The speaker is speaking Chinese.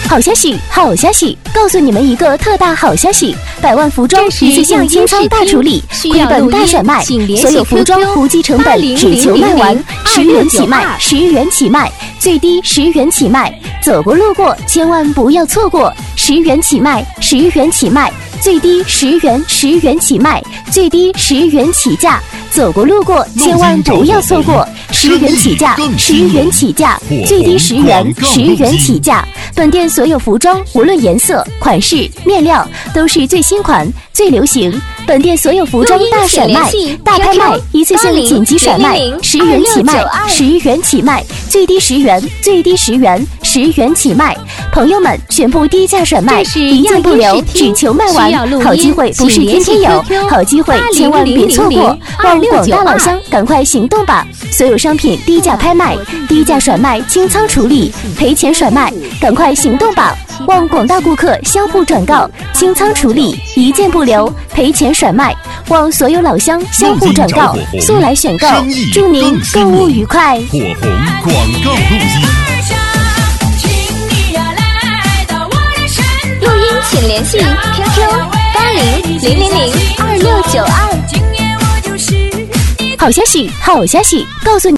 好消息，好消息！告诉你们一个特大好消息！100万服装一次性清仓大处理，亏本大甩卖，所有服装不计成本，只求卖完，10元起卖，10元起卖，最低10元起卖，走过路过千万不要错过，10元起卖，10元起卖，最低10元，10元起卖，最低10元起价，走过路过千万不要错过，10元起价，10元起价，最低10元，10元起价。本店所有服装，无论颜色、款式、面料，都是最新款、最流行。本店所有服装大甩卖、大拍卖，一次性紧急甩卖，10元起卖，10元起卖，最低10元，最低10元，10元起卖。朋友们，全部低价甩卖，一件不留，只求卖完。好机会不是天天有，好机会千万别错过。望广大老乡赶快行动吧！所有商品低价拍卖、低价甩卖、清仓处理、赔钱甩卖，赶快行动吧！望广大顾客相互转告，清仓处理，一件不留，赔钱甩卖。望所有老乡相互转告，速来选购，祝您购物愉快！ 火红广告录音。 录音请联系 QQ8000002692。 好消息，好消息！告诉你。